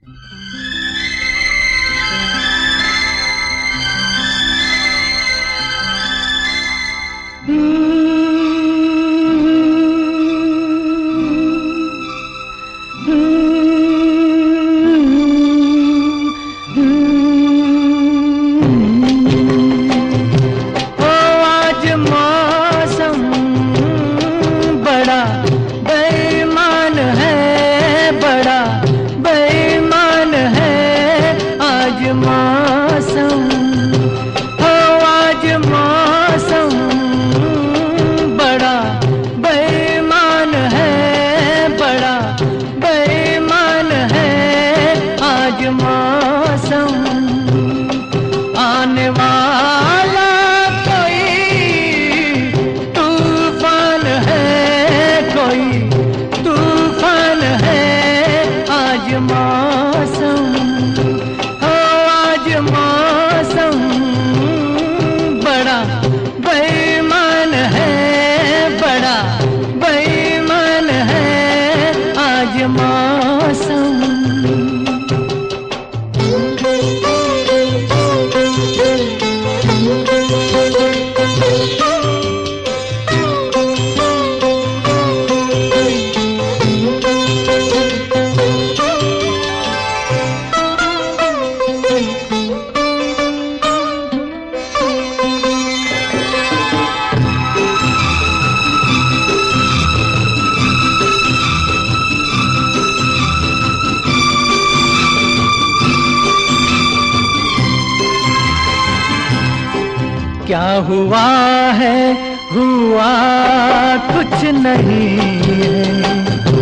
क्या हुआ है, हुआ कुछ नहीं है।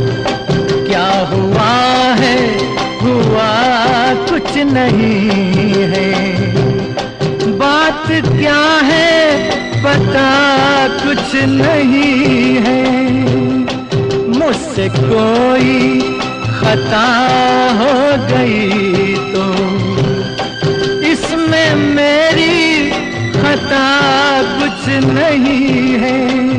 क्या हुआ है, हुआ कुछ नहीं है। बात क्या है पता कुछ नहीं है। मुझसे कोई खता हो गई तो इसमें मेरी खता कुछ नहीं है।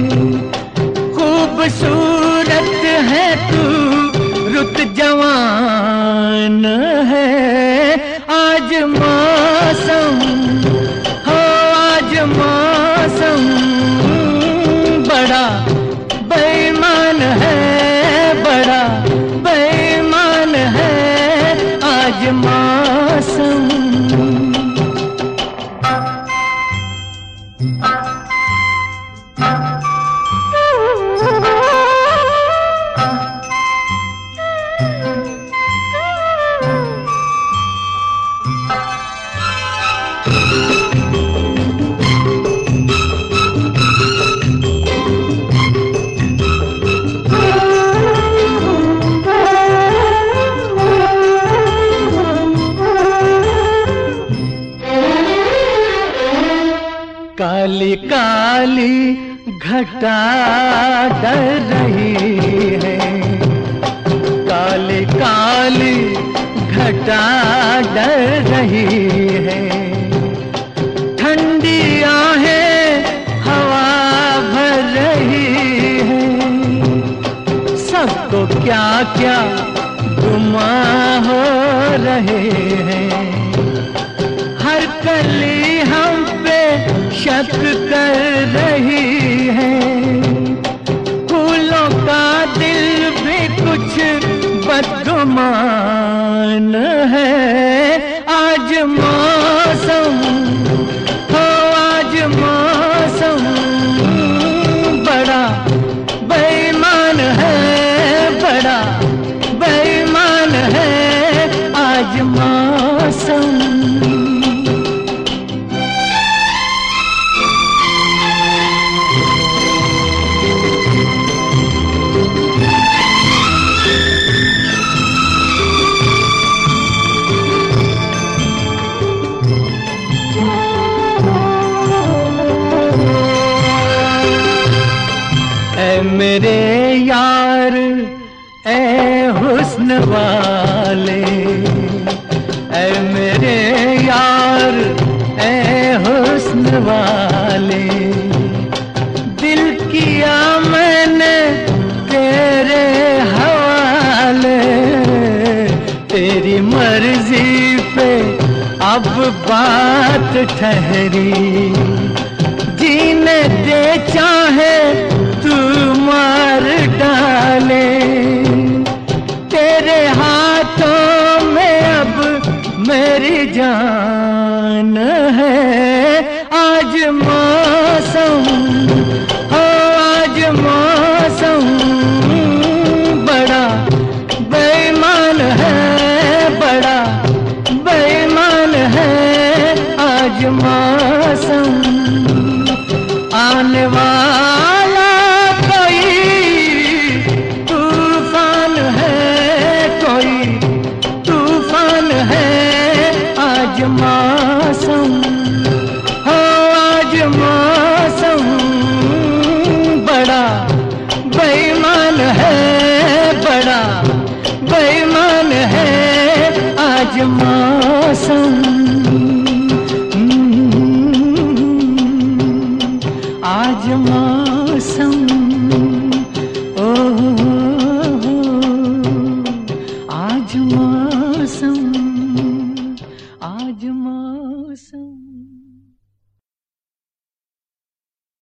खूबसूरत है तू, रुत जवान है। आज मौसम हो, आज मौसम बड़ा बेईमान है, बड़ा बेईमान है आज मौसम। काली काली घटा डर रही है। काली काली घटा डर रही है। ठंडी आहें हवा भर रही है। सबको क्या क्या गुमा हो रहे हैं। हर कली हम पे शक कर रही है। फूलों का दिल भी कुछ बदगुमान है। आज मौसम हो, आज मौसम बड़ा बेईमान है, बड़ा बेईमान है आज मौसम। मेरे यार ए हुस्न वाले, ए मेरे यार ए हुस्न वाले। दिल किया मैंने तेरे हवाले, तेरी मर्जी पे अब बात ठहरी। जीने दे चाहे तू मार डाले, तेरे हाथों में अब मेरी जान है। आज मौसम हो, आज मौसम बड़ा बेईमान है, बड़ा बेईमान है आज मौसम। आने वाला कोई तूफान है, कोई तूफान है आज मौसम हो, आज मौसम बड़ा बेईमान है, बड़ा बेईमान है आज मौसम। आज मौसम